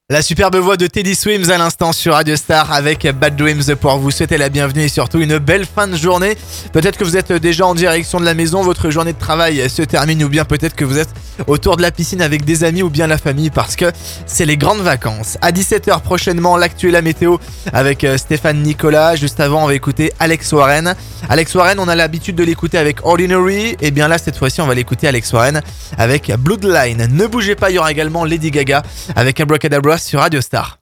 La superbe voix de Teddy Swims à l'instant sur Radio Star avec Bad Dreams pour vous souhaiter la bienvenue et surtout une belle fin de journée. Peut-être que vous êtes déjà en direction de la maison, votre journée de travail se termine ou bien peut-être que vous êtes autour de la piscine avec des amis ou bien la famille parce que c'est les grandes vacances. À 17h prochainement, l'actu et la météo avec Stéphane Nicolas. Juste avant, on va écouter Alex Warren. Alex Warren, on a l'habitude de l'écouter avec Ordinary. Et bien là, cette fois-ci, on va l'écouter Alex Warren avec Bloodline. Ne bougez pas, il y aura également Lady Gaga avec Abracadabra sur Radio Star.